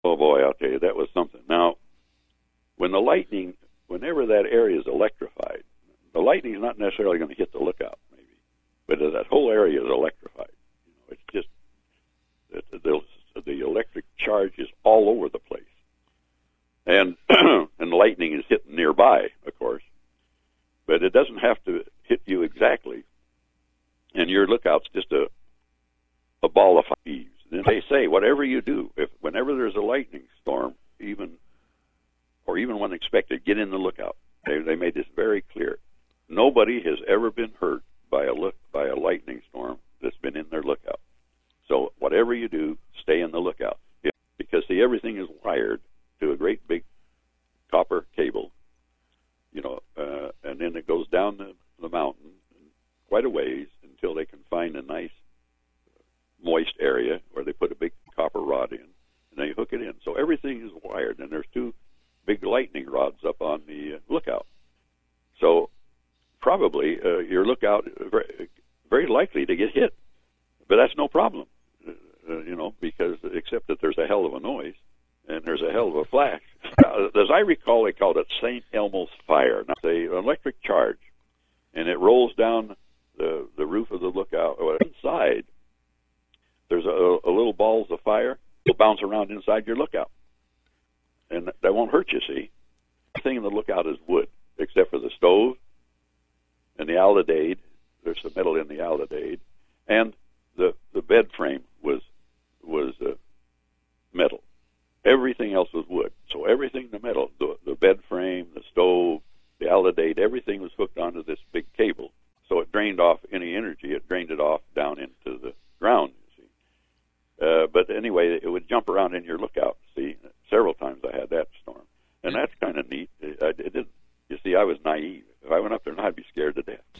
Oh boy, I'll tell you, that was something. Now, whenever that area is electrified, the lightning is not necessarily going to hit the lookout, maybe, but that whole area is electrified. It's just the electric charge is all over the place, and and lightning is hitting nearby, of course, but it doesn't have to hit you exactly. And your lookout's just a ball of leaves. And they say, whatever you do, whenever there's a lightning storm, even when expected, get in the lookout. They made this very clear. Nobody has ever been hurt by a lightning storm that's been in their lookout. So whatever you do, stay in the lookout. Because everything is wired to a great big copper cable, and then it goes down the mountain quite a ways until they can find a nice moist area where they put a big copper rod in, and they hook it in. So everything is wired, and there's two big lightning rods up on the lookout. So probably your lookout very, very likely to get hit, but that's no problem, because except that there's a hell of a noise and there's a hell of a flash. As I recall, they called it St. Elmo's fire. Now, it's an electric charge, and it rolls down the roof of the lookout. Inside, there's a little balls of fire will bounce around inside your lookout, and that won't hurt you. See, everything in the lookout is wood except for the stove and the alidade. There's some metal in the alidade, and the bed frame was metal. Everything else was wood. So everything, the metal, the bed frame, the stove, the alidade, everything was hooked onto this big cable. So it drained off any energy. It drained it off down into the ground, you see. But anyway, it would jump around in your lookout. See, several times I had that storm. And that's kind of neat. You see, I was naive. If I went up there, I'd be scared to death.